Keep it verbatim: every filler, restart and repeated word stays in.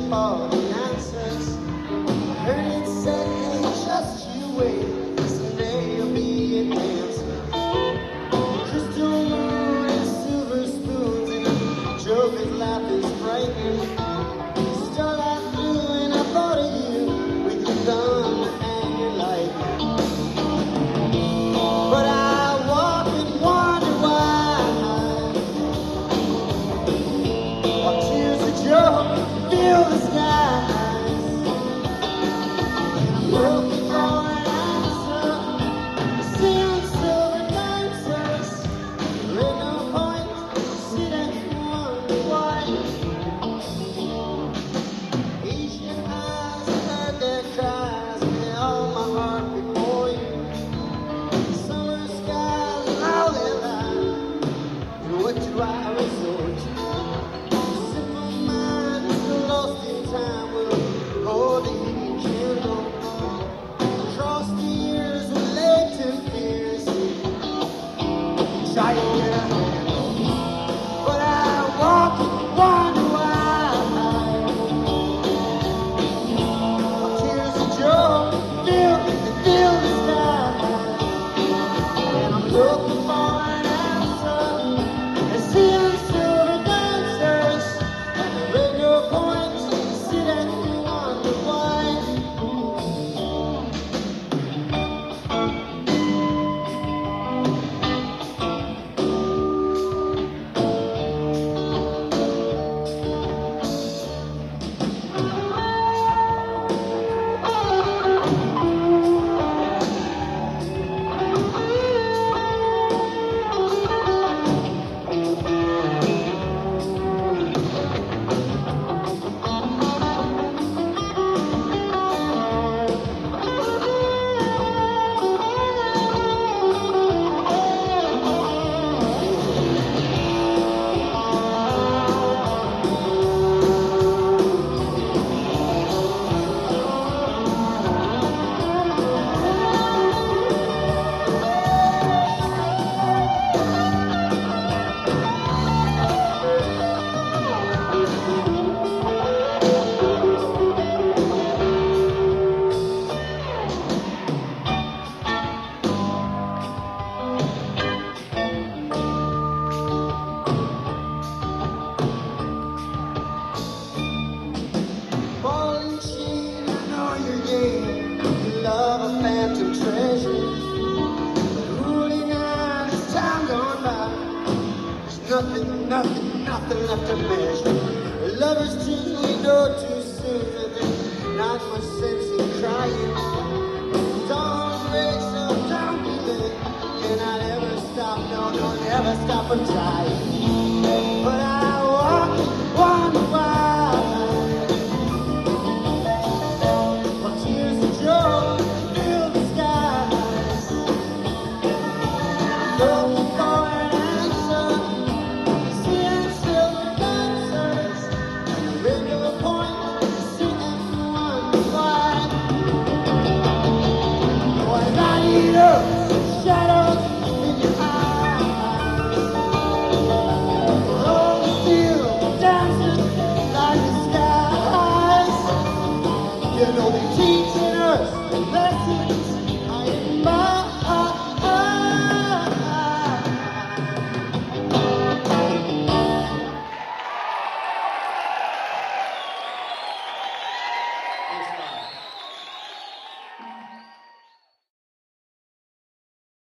for the answers. I heard it said, hey, just you wait, someday you'll be an answer. Crystal moon and silver spoons and a joker's laugh is frightening. Starlight blue and I thought of you with your thumb and your lightning. But I walk and wonder why, while tears of joy fill the skies. And I'm looking for an answer, seeing silver dancers. There ain't no point sitting and wonder why. Asian eyes, I heard their cries, and they hold my heart before you. Summer skies and all their light, and what do I resort to? Simple minds still lost in time will hold the heating candle. Across the years with latent fears, try to get a handle. But I walk and wonder why. Tears of joy fill, fill the sky. And I'm looking for an answer, and seeing silver dancers. And there ain't no point sitting and wonder why. Ball and chain, I know your game. You love a phantom treasure. But holding on, it's time gone by. There's nothing, nothing, nothing left to measure. Lovers gently know too soon that there's not much sense in crying. Dawn breaks up, don't be late. Can I ever stop? No, don't ever stop or try.